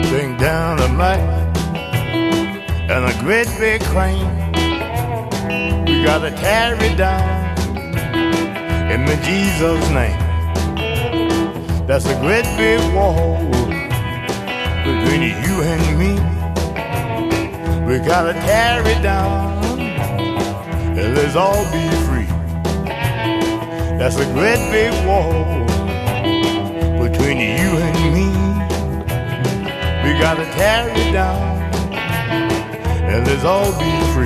Bring down the mic and a great big crane. We gotta tear it down in the Jesus name. That's a great big wall between you and me. We gotta tear it down and let's all be free. That's a great big wall between you and me. We gotta tear it down and let's all be free.